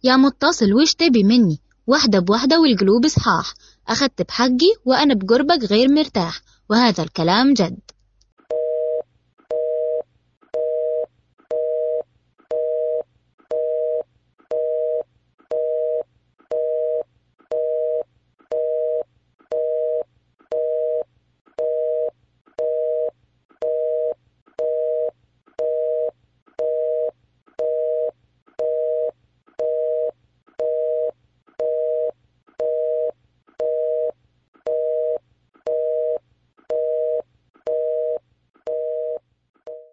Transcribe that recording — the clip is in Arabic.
يا متصل وش تبي مني؟ واحدة بواحدة والقلوب صحاح. أخدت بحقي وأنا بقربك غير مرتاح، وهذا الكلام جد.